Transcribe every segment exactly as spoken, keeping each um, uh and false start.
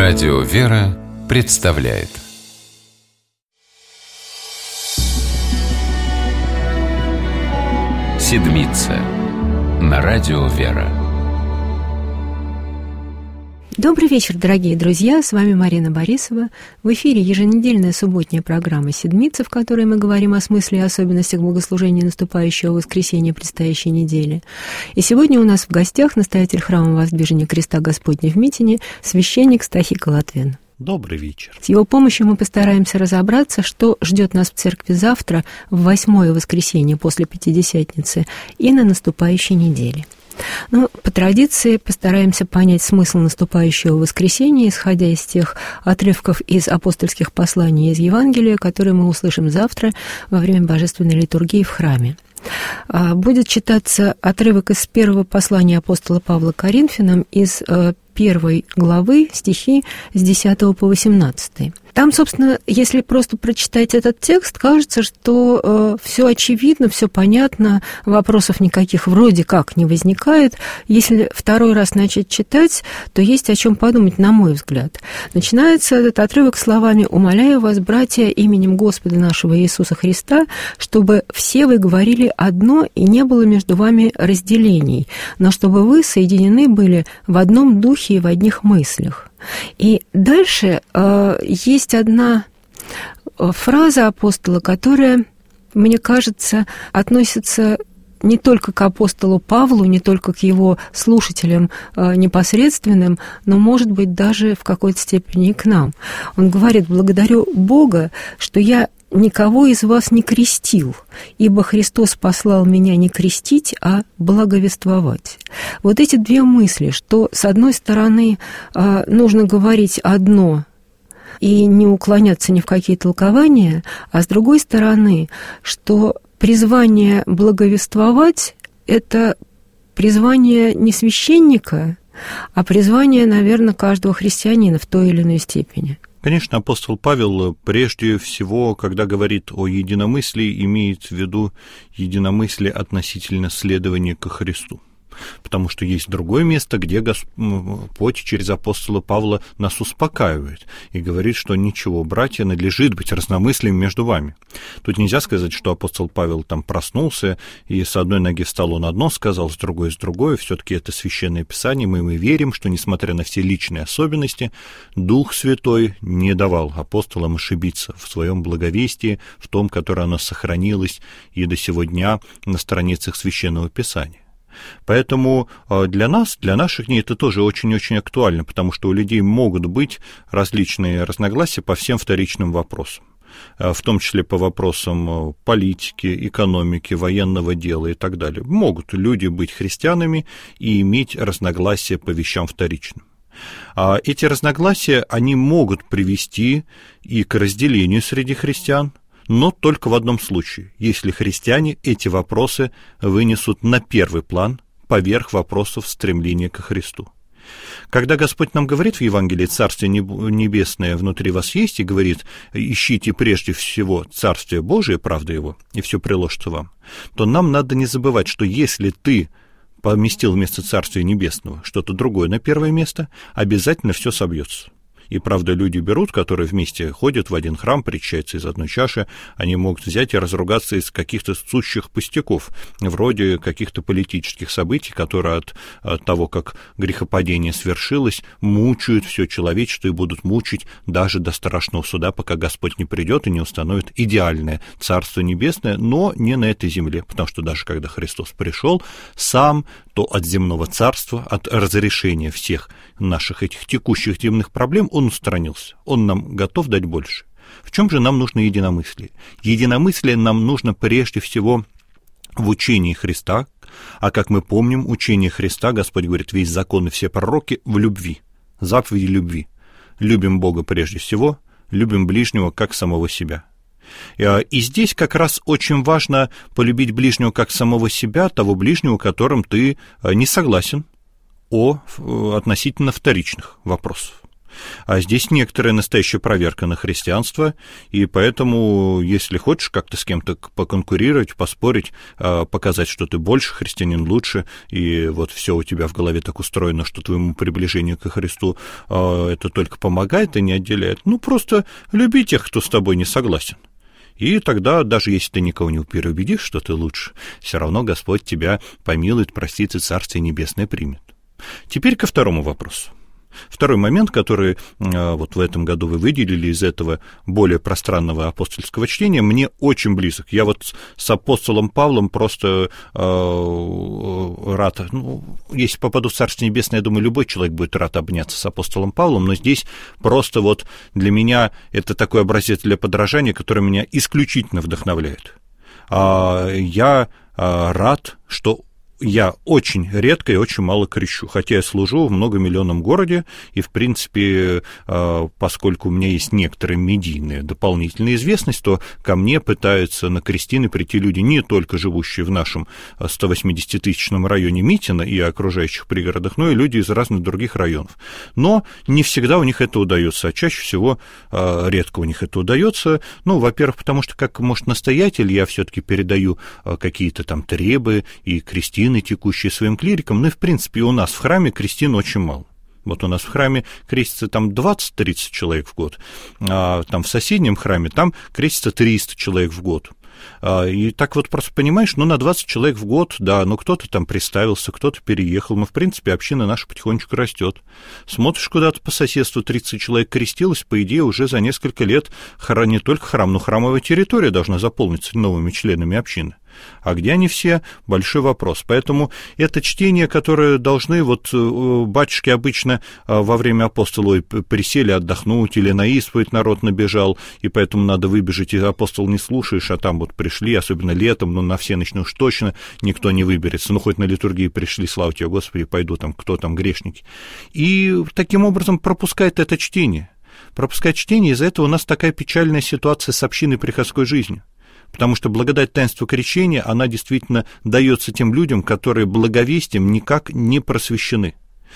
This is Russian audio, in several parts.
Радио «Вера» представляет Седмица на Радио «Вера». Добрый вечер, дорогие друзья, с вами Марина Борисова. В эфире еженедельная субботняя программа «Седмица», в которой мы говорим о смысле и особенностях богослужения наступающего воскресенья предстоящей недели. И сегодня у нас в гостях настоятель храма Воздвижения Креста Господня в Митине, священник Стахий Колотвин. Добрый вечер. С его помощью мы постараемся разобраться, что ждет нас в церкви завтра, в восьмое воскресенье после Пятидесятницы и на наступающей неделе. Но по традиции постараемся понять смысл наступающего воскресенья, исходя из тех отрывков из апостольских посланий из Евангелия, которые мы услышим завтра во время божественной литургии в храме. Будет читаться отрывок из первого послания апостола Павла к Коринфянам из первой главы, стихи с десятого по восемнадцатый. Там, собственно, если просто прочитать этот текст, кажется, что э, все очевидно, все понятно, вопросов никаких вроде как не возникает. Если второй раз начать читать, то есть о чем подумать, на мой взгляд. Начинается этот отрывок словами: «Умоляю вас, братья, именем Господа нашего Иисуса Христа, чтобы все вы говорили одно, и не было между вами разделений, но чтобы вы соединены были в одном духе и в одних мыслях». И дальше э, есть одна фраза апостола, которая, мне кажется, относится не только к апостолу Павлу, не только к его слушателям э, непосредственным, но, может быть, даже в какой-то степени и к нам. Он говорит: «Благодарю Бога, что я никого из вас не крестил, ибо Христос послал меня не крестить, а благовествовать». Вот эти две мысли, что, с одной стороны, нужно говорить одно и не уклоняться ни в какие толкования, а с другой стороны, что призвание благовествовать – это призвание не священника, а призвание, наверное, каждого христианина в той или иной степени. Конечно, апостол Павел прежде всего, когда говорит о единомыслии, имеет в виду единомыслие относительно следования ко Христу. Потому что есть другое место, где Господь через апостола Павла нас успокаивает и говорит, что ничего, братья, надлежит быть разномыслием между вами. Тут нельзя сказать, что апостол Павел там проснулся и с одной ноги встал, он одно сказал, с другой с другой. Все-таки это Священное Писание, мы, мы верим, что, несмотря на все личные особенности, Дух Святой не давал апостолам ошибиться в своем благовестии, в том, которое оно сохранилось и до сего дня на страницах Священного Писания. Поэтому для нас, для наших дней это тоже очень-очень актуально, потому что у людей могут быть различные разногласия по всем вторичным вопросам, в том числе по вопросам политики, экономики, военного дела и так далее. Могут люди быть христианами и иметь разногласия по вещам вторичным. А эти разногласия, они могут привести и к разделению среди христиан, но только в одном случае, если христиане эти вопросы вынесут на первый план поверх вопросов стремления ко Христу. Когда Господь нам говорит в Евангелии: «Царствие небесное внутри вас есть», и говорит: «Ищите прежде всего Царствие Божие, правда Его, и все приложится вам», то нам надо не забывать, что если ты поместил вместо Царствия Небесного что-то другое на первое место, обязательно все собьется. И, правда, люди берут, которые вместе ходят в один храм, причащаются из одной чаши, они могут взять и разругаться из каких-то сущих пустяков, вроде каких-то политических событий, которые от, от того, как грехопадение свершилось, мучают все человечество и будут мучить даже до страшного суда, пока Господь не придет и не установит идеальное Царство Небесное, но не на этой земле, потому что даже когда Христос пришел сам, то от земного царства, от разрешения всех наших этих текущих земных проблем он устранился. Он нам готов дать больше. В чем же нам нужно единомыслие? Единомыслие нам нужно прежде всего в учении Христа, а как мы помним, учение Христа, Господь говорит: весь закон и все пророки в любви, заповеди любви. Любим Бога прежде всего, любим ближнего как самого себя. И здесь как раз очень важно полюбить ближнего как самого себя, того ближнего, которым ты не согласен, о относительно вторичных вопросов. А здесь некоторая настоящая проверка на христианство, и поэтому, если хочешь как-то с кем-то поконкурировать, поспорить, показать, что ты больше христианин, лучше, и вот все у тебя в голове так устроено, что твоему приближению ко Христу это только помогает и не отделяет, ну, просто люби тех, кто с тобой не согласен. И тогда, даже если ты никого не переубедишь, что ты лучше, все равно Господь тебя помилует, простит и Царствие Небесное примет. Теперь ко второму вопросу. Второй момент, который вот в этом году вы выделили из этого более пространного апостольского чтения, мне очень близок. Я вот с апостолом Павлом просто э, рад, ну, если попаду в Царствие Небесное, я думаю, любой человек будет рад обняться с апостолом Павлом, но здесь просто вот для меня это такой образец для подражания, который меня исключительно вдохновляет. Я рад, что я очень редко и очень мало крещу, хотя я служу в многомиллионном городе, и, в принципе, поскольку у меня есть некоторая медийная дополнительная известность, то ко мне пытаются на крестины прийти люди, не только живущие в нашем сто восьмидесятитысячном районе Митина и окружающих пригородах, но и люди из разных других районов. Но не всегда у них это удается, а чаще всего редко у них это удается. Ну, во-первых, потому что, как, может, настоятель, я все-таки передаю какие-то там требы и крестины, текущие своим клирикам, ну и, в принципе, у нас в храме крестин очень мало. Вот у нас в храме крестится там двадцать-тридцать человек в год, а там в соседнем храме там крестится триста человек в год. И так вот просто понимаешь, ну, на двадцать человек в год, да, ну, кто-то там приставился, кто-то переехал, но, в принципе, община наша потихонечку растет. Смотришь куда-то по соседству, тридцать человек крестилось, по идее, уже за несколько лет храм, не только храм, но храмовая территория должна заполниться новыми членами общины. А где они все? Большой вопрос. Поэтому это чтение, которое должны, вот батюшки обычно во время апостола присели отдохнуть, или на исповедь народ набежал, и поэтому надо выбежать, и апостол не слушаешь, а там вот пришли, особенно летом, ну, на всеночную уж точно никто не выберется, ну, хоть на литургии пришли, слава тебе, Господи, пойду там, кто там, грешники. И таким образом пропускает это чтение. Пропускает чтение, из-за этого у нас такая печальная ситуация с общиной приходской жизнью. Потому что благодать таинства крещения, она действительно дается тем людям, которые благовестием никак не просвещены.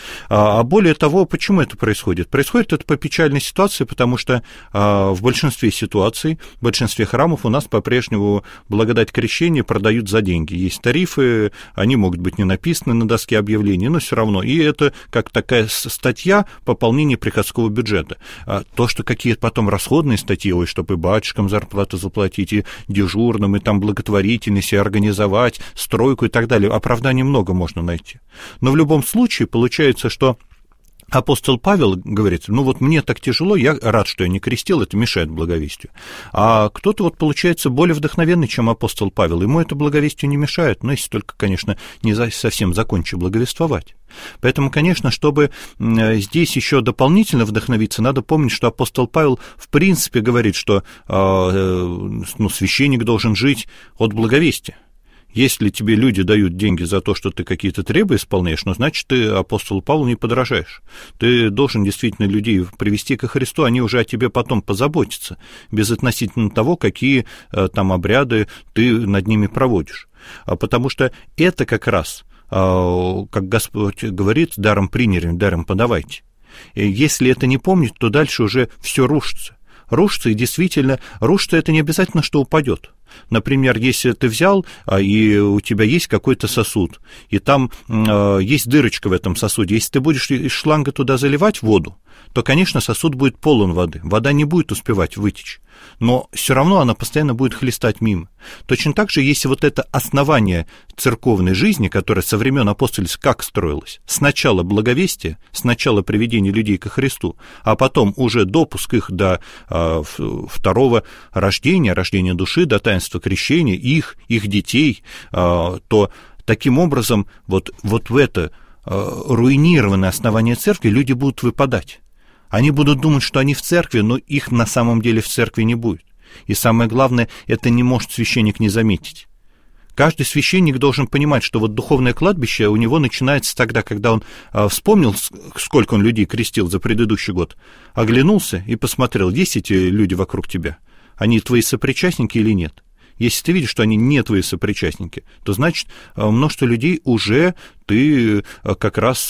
А более того, почему это происходит? Происходит это по печальной ситуации, потому что в большинстве ситуаций, в большинстве храмов у нас по-прежнему благодать крещения продают за деньги. Есть тарифы, они могут быть не написаны на доске объявлений, но все равно. И это как такая статья пополнения приходского бюджета. То, что какие-то потом расходные статьи, ой, чтобы и батюшкам зарплату заплатить, и дежурным, и там благотворительность, и организовать, стройку и так далее, оправданий много можно найти. Но в любом случае получается, что апостол Павел говорит, ну вот мне так тяжело, я рад, что я не крестил, это мешает благовестию. А кто-то вот получается более вдохновенный, чем апостол Павел, ему это благовестию не мешает, но если только, конечно, не совсем закончи благовествовать. Поэтому, конечно, чтобы здесь еще дополнительно вдохновиться, надо помнить, что апостол Павел в принципе говорит, что ну, священник должен жить от благовестия. Если тебе люди дают деньги за то, что ты какие-то требования исполняешь, ну, значит, ты апостолу Павлу не подражаешь. Ты должен действительно людей привести ко Христу, они уже о тебе потом позаботятся, безотносительно того, какие там обряды ты над ними проводишь. Потому что это как раз, как Господь говорит, даром приняли, даром подавайте. И если это не помнить, то дальше уже все рушится. Рушится, и действительно, рушится это не обязательно, что упадет. Например, если ты взял, и у тебя есть какой-то сосуд, и там э, есть дырочка в этом сосуде, если ты будешь из шланга туда заливать воду, то, конечно, сосуд будет полон воды, вода не будет успевать вытечь, но все равно она постоянно будет хлестать мимо. Точно так же, если вот это основание церковной жизни, которое со времен апостольств как строилось, сначала благовестие, сначала приведение людей ко Христу, а потом уже допуск их до э, второго рождения, рождения души, до таинства крещения, их, их детей, э, то таким образом вот, вот в это э, руинированное основание церкви люди будут выпадать. Они будут думать, что они в церкви, но их на самом деле в церкви не будет. И самое главное, это не может священник не заметить. Каждый священник должен понимать, что вот духовное кладбище у него начинается тогда, когда он э, вспомнил, сколько он людей крестил за предыдущий год, оглянулся и посмотрел, есть эти люди вокруг тебя, они твои сопричастники или нет. Если ты видишь, что они не твои сопричастники, то значит, множество людей уже ты как раз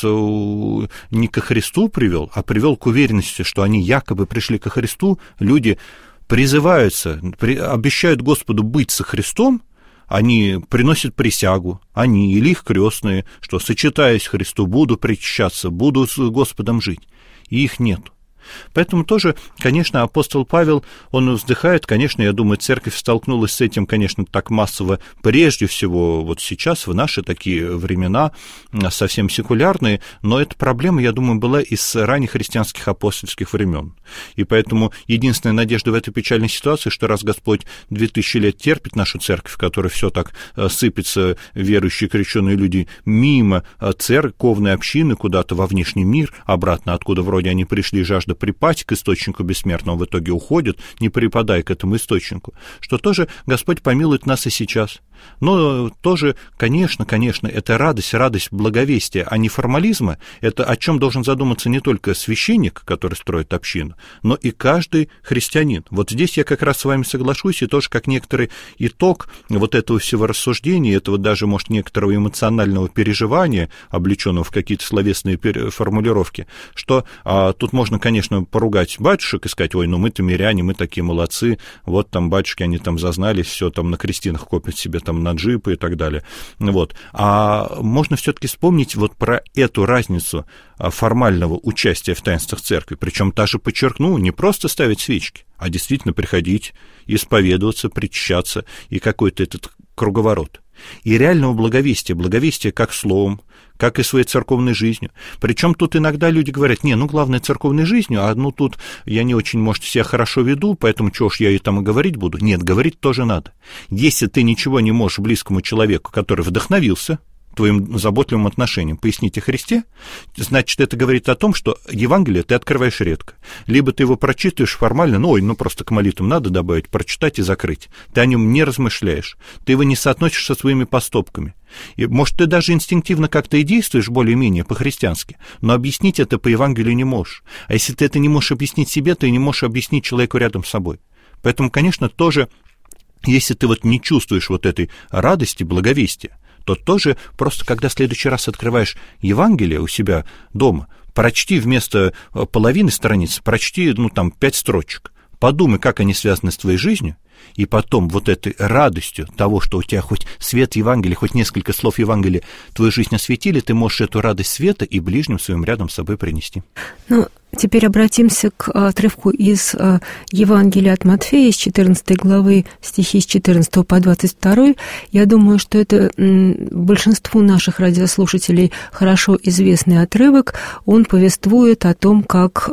не ко Христу привел, а привел к уверенности, что они якобы пришли ко Христу. Люди призываются, обещают Господу быть со Христом, они приносят присягу, они или их крестные, что, сочетаясь Христу, буду причащаться, буду с Господом жить, и их нет. Поэтому тоже, конечно, апостол Павел, он вздыхает, конечно, я думаю, церковь столкнулась с этим, конечно, так массово, прежде всего вот сейчас, в наши такие времена, совсем секулярные, но эта проблема, я думаю, была из ранних христианских апостольских времен. И поэтому единственная надежда в этой печальной ситуации, что раз Господь две тысячи лет терпит нашу церковь, в которой все так сыпется, верующие крещенные люди, мимо церковной общины куда-то во внешний мир, обратно, откуда вроде они пришли, жажда припасть к источнику бессмертного, в итоге уходят, не припадая к этому источнику, что тоже Господь помилует нас и сейчас. Но тоже, конечно, конечно, это радость, радость благовестия, а не формализма. Это о чем должен задуматься не только священник, который строит общину, но и каждый христианин. Вот здесь я как раз с вами соглашусь, и тоже как некоторый итог вот этого всего рассуждения, этого даже, может, некоторого эмоционального переживания, облеченного в какие-то словесные формулировки, что а, тут можно, конечно, поругать батюшек и сказать: ой, ну мы-то миряне, мы такие молодцы, вот там батюшки, они там зазнались, все там на крестинах копят себе там на джипы и так далее. Вот. А можно все-таки вспомнить вот про эту разницу формального участия в таинствах церкви, причем даже подчеркну, не просто ставить свечки, а действительно приходить, исповедоваться, причащаться, и какой-то этот круговорот. И реального благовестия, благовестия как словом, как и своей церковной жизнью. Причем тут иногда люди говорят: не, ну главное церковной жизнью, а ну тут я не очень, может, себя хорошо веду, поэтому чего ж я и там и говорить буду. Нет, говорить тоже надо. Если ты ничего не можешь близкому человеку, который вдохновился твоим заботливым отношением, пояснить о Христе, значит, это говорит о том, что Евангелие ты открываешь редко. Либо ты его прочитываешь формально, ну, ой, ну, просто к молитвам надо добавить, прочитать и закрыть. Ты о нем не размышляешь, ты его не соотносишь со своими поступками. И, может, ты даже инстинктивно как-то и действуешь более-менее по-христиански, но объяснить это по Евангелию не можешь. А если ты это не можешь объяснить себе, ты не можешь объяснить человеку рядом с собой. Поэтому, конечно, тоже, если ты вот не чувствуешь вот этой радости, благовестия, то тоже просто, когда в следующий раз открываешь Евангелие у себя дома, прочти вместо половины страницы, прочти, ну, там, пять строчек, подумай, как они связаны с твоей жизнью, и потом вот этой радостью того, что у тебя хоть свет Евангелия, хоть несколько слов Евангелия твою жизнь осветили, ты можешь эту радость света и ближним своим рядом с собой принести. Ну, теперь обратимся к отрывку из Евангелия от Матфея, из четырнадцатой главы, стихи с четырнадцатого по двадцать второй. Я думаю, что это большинству наших радиослушателей хорошо известный отрывок. Он повествует о том, как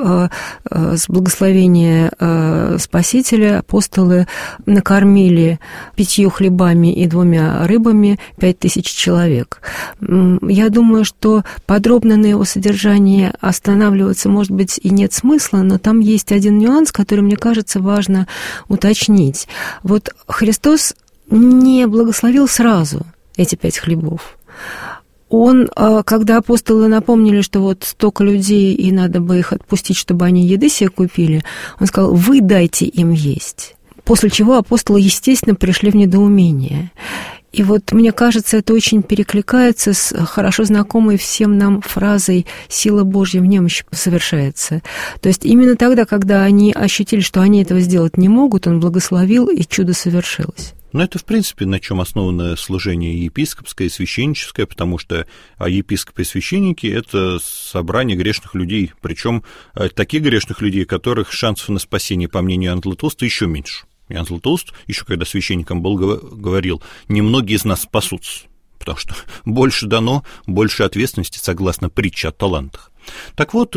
с благословения Спасителя апостолы накормили пятью хлебами и двумя рыбами пять тысяч человек. Я думаю, что подробно на его содержании останавливаться, может быть, и нет смысла, но там есть один нюанс, который, мне кажется, важно уточнить. Вот Христос не благословил сразу эти пять хлебов. Он, когда апостолы напомнили, что вот столько людей, и надо бы их отпустить, чтобы они еды себе купили, он сказал: вы дайте им есть. После чего апостолы, естественно, пришли в недоумение. И вот, мне кажется, это очень перекликается с хорошо знакомой всем нам фразой «сила Божья в немощи совершается». То есть именно тогда, когда они ощутили, что они этого сделать не могут, он благословил, и чудо совершилось. Но это, в принципе, на чем основано служение епископское и священническое, потому что епископы и священники – это собрание грешных людей, причем таких грешных людей, которых шансов на спасение, по мнению Иоанна Златоуста, еще меньше. Иоанн Златоуст, еще когда священником был, говорил: немногие из нас спасутся, потому что больше дано, больше ответственности, согласно притче о талантах. Так вот,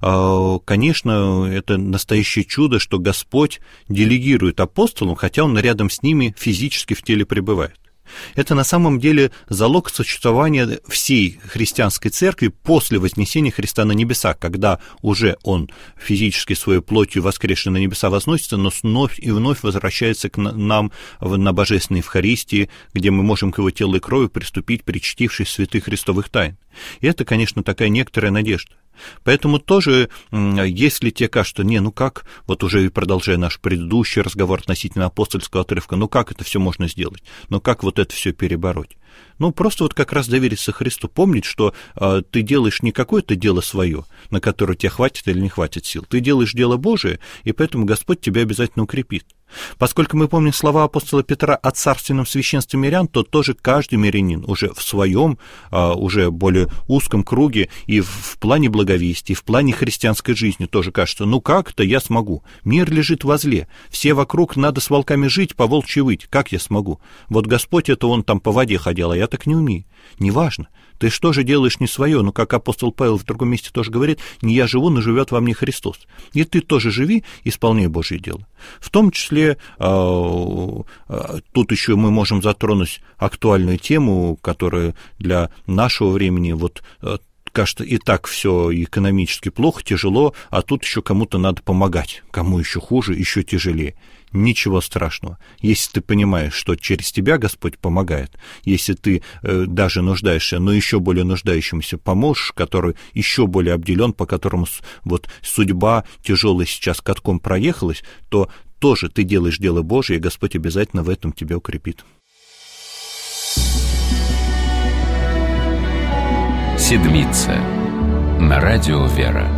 конечно, это настоящее чудо, что Господь делегирует апостолам, хотя Он рядом с ними физически в теле пребывает. Это на самом деле залог существования всей христианской церкви после вознесения Христа на небеса, когда уже Он физически своей плотью воскресший на небеса возносится, но вновь и вновь возвращается к нам на божественной Евхаристии, где мы можем к Его телу и крови приступить, причастившись святых христовых тайн. И это, конечно, такая некоторая надежда. Поэтому тоже, если тебе кажется, не, ну как, вот уже продолжая наш предыдущий разговор относительно апостольского отрывка, ну как это все можно сделать, ну как вот это все перебороть? Ну, просто вот как раз довериться Христу, помнить, что э, ты делаешь не какое-то дело свое, на которое тебе хватит или не хватит сил, ты делаешь дело Божие, и поэтому Господь тебя обязательно укрепит. Поскольку мы помним слова апостола Петра о царственном священстве мирян, то тоже каждый мирянин уже в своем, уже более узком круге и в плане благовестия, и в плане христианской жизни тоже кажется, ну как-то я смогу, мир лежит возле, все вокруг надо с волками жить, по волчьи выть, как я смогу? Вот Господь это он там по воде ходил, а я так не умею. Неважно. Ты что же делаешь не свое? Ну, как апостол Павел в другом месте тоже говорит, не я живу, но живет во мне Христос. И ты тоже живи, исполняй Божье дело. В том числе, тут еще мы можем затронуть актуальную тему, которая для нашего времени, вот, кажется, и так все экономически плохо, тяжело, а тут еще кому-то надо помогать. Кому еще хуже, еще тяжелее. Ничего страшного. Если ты понимаешь, что через тебя Господь помогает, если ты э, даже нуждаешься, но еще более нуждающимся поможешь, который еще более обделен, по которому вот судьба тяжелая сейчас катком проехалась, то тоже ты делаешь дело Божие, и Господь обязательно в этом тебя укрепит. Седмица на радио «Вера».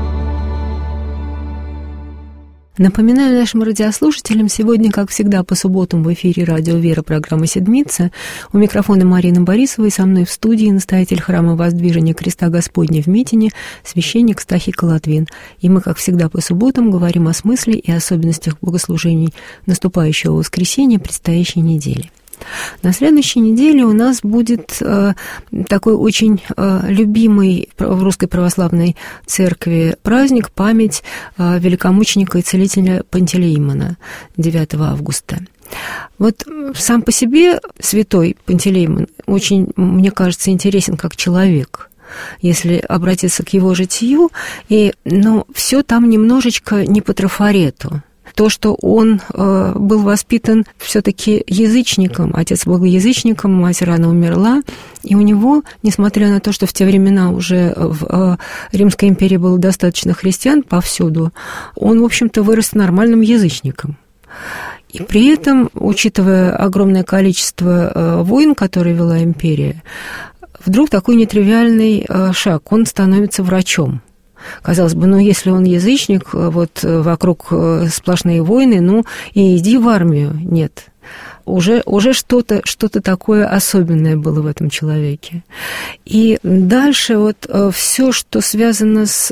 Напоминаю нашим радиослушателям, сегодня, как всегда, по субботам в эфире радио «Вера» программа «Седмица». У микрофона Марина Борисова и со мной в студии настоятель храма Воздвижения Креста Господня в Митине, священник Стахий Колотвин. И мы, как всегда, по субботам говорим о смысле и особенностях богослужений наступающего воскресенья предстоящей недели. На следующей неделе у нас будет э, такой очень э, любимый в Русской Православной Церкви праздник, память э, великомученика и целителя Пантелеимона, девятого августа. Вот сам по себе святой Пантелеимон очень, мне кажется, интересен как человек, если обратиться к его житию, и, но все там немножечко не по трафарету. То, что он э, был воспитан все-таки язычником, отец был язычником, мать рано умерла, и у него, несмотря на то, что в те времена уже в э, Римской империи было достаточно христиан повсюду, он, в общем-то, вырос нормальным язычником. И при этом, учитывая огромное количество э, войн, которые вела империя, вдруг такой нетривиальный э, шаг, он становится врачом. Казалось бы, ну, если он язычник, вот вокруг сплошные войны, ну, и иди в армию. Нет. Уже, уже что-то, что-то такое особенное было в этом человеке. И дальше вот все, что связано с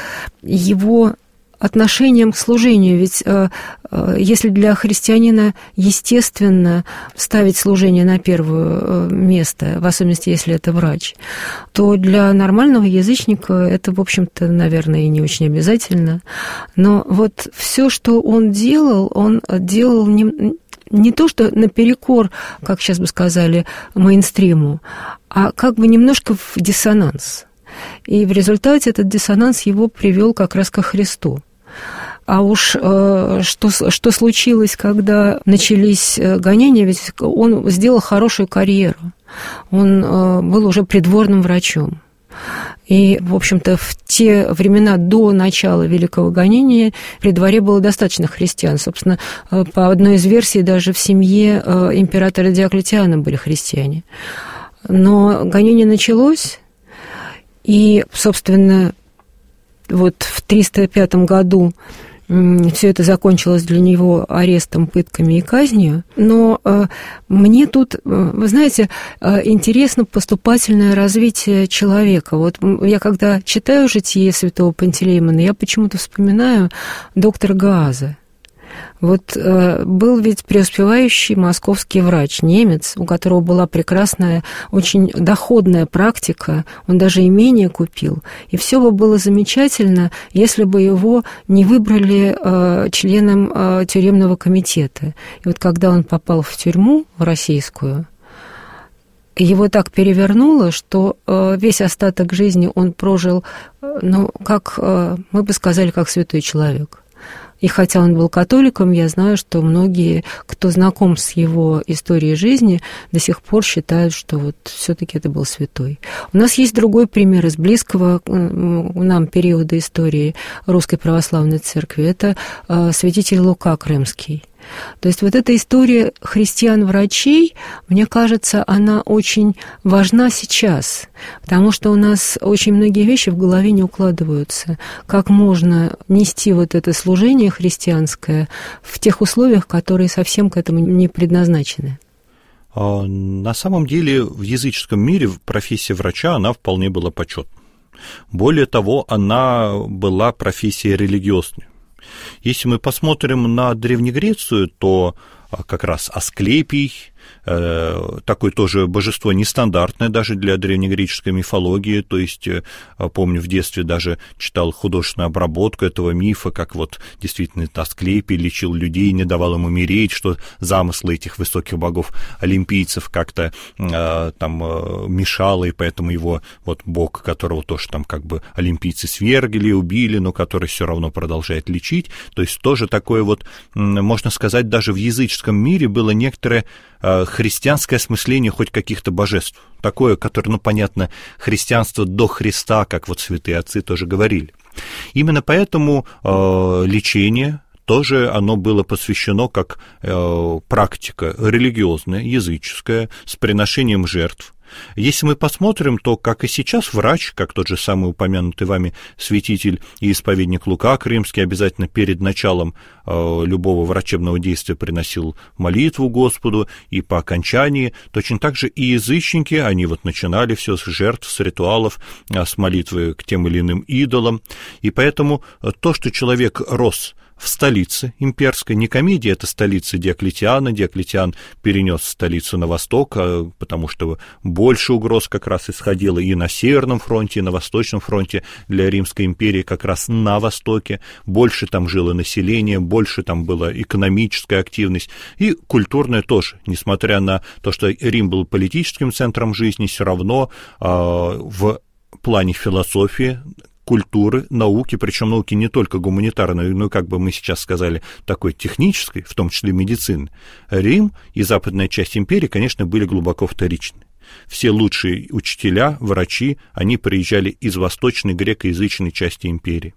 его отношением к служению, ведь э, э, если для христианина естественно ставить служение на первое место, в особенности, если это врач, то для нормального язычника это, в общем-то, наверное, и не очень обязательно. Но вот все, что он делал, он делал не, не то, что наперекор, как сейчас бы сказали, мейнстриму, а как бы немножко в диссонанс. И в результате этот диссонанс его привел как раз ко Христу. А уж э, что, что случилось, когда начались гонения, ведь он сделал хорошую карьеру. Он э, был уже придворным врачом. И, в общем-то, в те времена до начала Великого гонения при дворе было достаточно христиан. Собственно, по одной из версий, даже в семье императора Диоклетиана были христиане. Но гонение началось, и, собственно, вот в триста пятом году все это закончилось для него арестом, пытками и казнью. Но э, мне тут, вы знаете, э, интересно поступательное развитие человека. Вот я когда читаю житие святого Пантелеимона, я почему-то вспоминаю доктора Гааза. Вот э, был ведь преуспевающий московский врач, немец, у которого была прекрасная, очень доходная практика, он даже имение купил, и все бы было замечательно, если бы его не выбрали э, членом э, тюремного комитета. И вот когда он попал в тюрьму, в российскую, его так перевернуло, что э, весь остаток жизни он прожил, э, ну, как, э, мы бы сказали, как святой человек. И хотя он был католиком, я знаю, что многие, кто знаком с его историей жизни, до сих пор считают, что вот все-таки это был святой. У нас есть другой пример из близкого нам периода истории Русской Православной Церкви. Это святитель Лука Крымский. То есть вот эта история христиан-врачей, мне кажется, она очень важна сейчас, потому что у нас очень многие вещи в голове не укладываются. Как можно нести вот это служение христианское в тех условиях, которые совсем к этому не предназначены? На самом деле в языческом мире профессия врача, она вполне была почетна. Более того, она была профессией религиозной. Если мы посмотрим на Древнюю Грецию, то как раз Асклепий, такое тоже божество нестандартное даже для древнегреческой мифологии, то есть, помню, в детстве даже читал художественную обработку этого мифа, как вот действительно Асклепий лечил людей, не давал им умереть, что замыслы этих высоких богов-олимпийцев как-то там мешало, и поэтому его вот бог, которого тоже там как бы олимпийцы свергли, убили, но который все равно продолжает лечить, то есть тоже такое вот, можно сказать, даже в языческом мире было некоторое христианское осмысление хоть каких-то божеств, такое, которое, ну, понятно, христианство до Христа, как вот святые отцы тоже говорили. Именно поэтому э, лечение тоже оно было посвящено как э, практика религиозная, языческая, с приношением жертв. Если мы посмотрим, то, как и сейчас, врач, как тот же самый упомянутый вами святитель и исповедник Лука Крымский, обязательно перед началом э, любого врачебного действия приносил молитву Господу, и по окончании точно так же и язычники, они вот начинали все с жертв, с ритуалов, с молитвы к тем или иным идолам, и поэтому то, что человек рос в столице имперской, Никомедия — это столица Диоклетиана, Диоклетиан перенес столицу на восток, потому что больше угроз как раз исходило и на Северном фронте, и на Восточном фронте для Римской империи как раз на востоке, больше там жило население, больше там была экономическая активность и культурная тоже, несмотря на то, что Рим был политическим центром жизни, все равно э, в плане философии, культуры, науки, причем науки не только гуманитарной, но, как бы мы сейчас сказали, такой технической, в том числе медицины, Рим и западная часть империи, конечно, были глубоко вторичны. Все лучшие учителя, врачи, они приезжали из восточной греко-язычной части империи.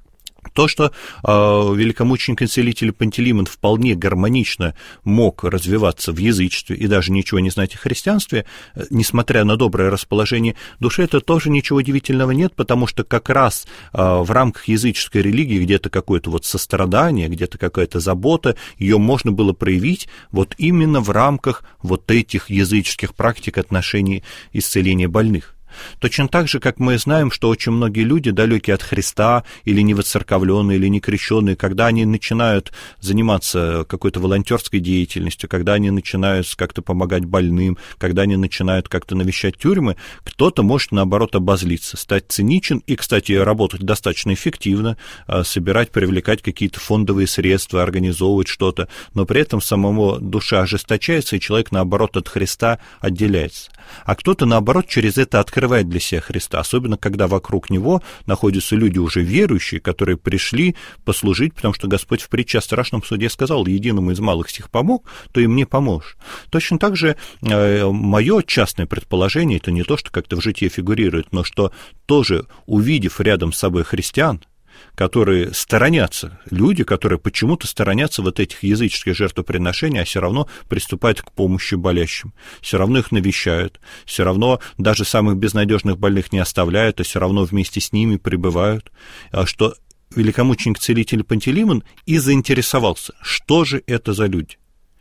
То, что э, великомученик и целитель Пантелеймон вполне гармонично мог развиваться в язычестве и даже ничего не знать о христианстве, э, несмотря на доброе расположение души, это тоже ничего удивительного нет, потому что как раз э, в рамках языческой религии где-то какое-то вот сострадание, где-то какая-то забота, ее можно было проявить вот именно в рамках вот этих языческих практик отношений исцеления больных. Точно так же, как мы знаем, что очень многие люди, далекие от Христа, или невоцерковленные, или некрещенные, когда они начинают заниматься какой-то волонтерской деятельностью, когда они начинают как-то помогать больным, когда они начинают как-то навещать тюрьмы, кто-то может, наоборот, обозлиться, стать циничен и, кстати, работать достаточно эффективно, собирать, привлекать какие-то фондовые средства, организовывать что-то, но при этом самому душа ожесточается, и человек, наоборот, от Христа отделяется. А кто-то, наоборот, через это открывает для себя Христа, особенно когда вокруг него находятся люди уже верующие, которые пришли послужить, потому что Господь в притче о страшном суде сказал: единому из малых сих помог, то и мне поможешь. Точно так же э, мое частное предположение, это не то, что как-то в житии фигурирует, но что тоже, увидев рядом с собой христиан, которые сторонятся, люди, которые почему-то сторонятся вот этих языческих жертвоприношений, а все равно приступают к помощи болящим, все равно их навещают, все равно даже самых безнадежных больных не оставляют, а все равно вместе с ними пребывают, что великомученик-целитель Пантелеймон и заинтересовался, что же это за люди.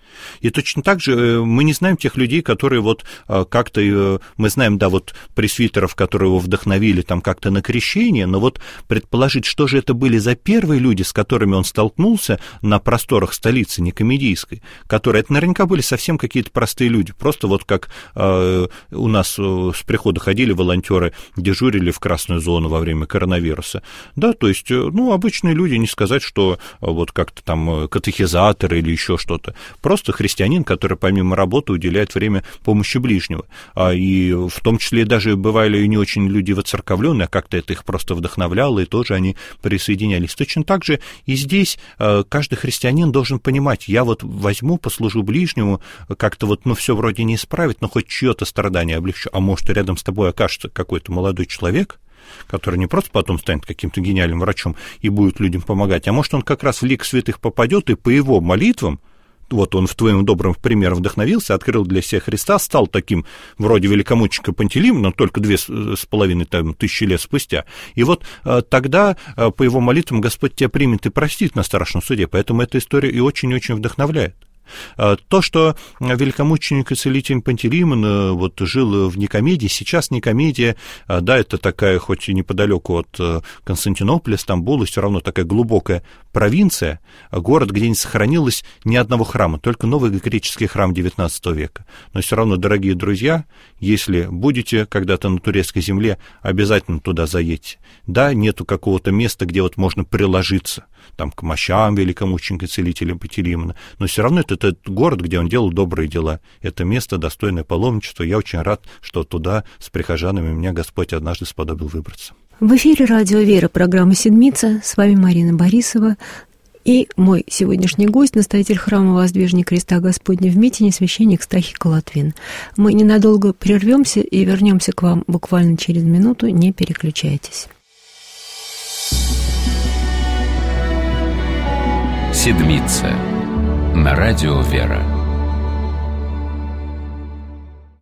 И точно так же мы не знаем тех людей, которые вот как-то, мы знаем, да, вот пресвитеров, которые его вдохновили там как-то на крещение, но вот предположить, что же это были за первые люди, с которыми он столкнулся на просторах столицы Никомедийской, которые, это наверняка были совсем какие-то простые люди, просто вот как э, у нас с прихода ходили волонтеры, дежурили в красную зону во время коронавируса, да, то есть, ну, обычные люди, не сказать, что вот как-то там катехизаторы или еще что-то, просто просто христианин, который помимо работы уделяет время помощи ближнего. И в том числе даже бывали и не очень люди воцерковленные, а как-то это их просто вдохновляло, и тоже они присоединялись. Точно так же и здесь каждый христианин должен понимать, я вот возьму, послужу ближнему, как-то вот, ну, все вроде не исправить, но хоть чье-то страдание облегчу. А может, рядом с тобой окажется какой-то молодой человек, который не просто потом станет каким-то гениальным врачом и будет людям помогать, а может, он как раз в лик святых попадет, и по его молитвам, вот он в твоем добром примере вдохновился, открыл для себя Христа, стал таким вроде великомученика Пантелеймона, но только две с половиной там, тысячи лет спустя. И вот тогда по его молитвам Господь тебя примет и простит на страшном суде, поэтому эта история и очень-очень вдохновляет. То, что великомученик и целитель Пантелеймон вот жил в Никомедии, сейчас Никомедия, да, это такая, хоть и неподалеку от Константинополя, Стамбула, все равно такая глубокая провинция, город, где не сохранилось ни одного храма, только новый греческий храм девятнадцатого века. Но все равно, дорогие друзья, если будете когда-то на турецкой земле, обязательно туда заедьте. Да, нету какого-то места, где вот можно приложиться там, к мощам великомученика и целителя Пантелеймона, но все равно это этот город, где он делал добрые дела. Это место, достойное паломничества. Я очень рад, что туда с прихожанами меня Господь однажды сподобил выбраться. В эфире «Радио Вера», программа «Седмица». С вами Марина Борисова. И мой сегодняшний гость, настоятель храма Воздвижения Креста Господня в Митине, священник Стахий Колотвин. Мы ненадолго прервемся и вернемся к вам буквально через минуту. Не переключайтесь. «Седмица» на радио «Вера».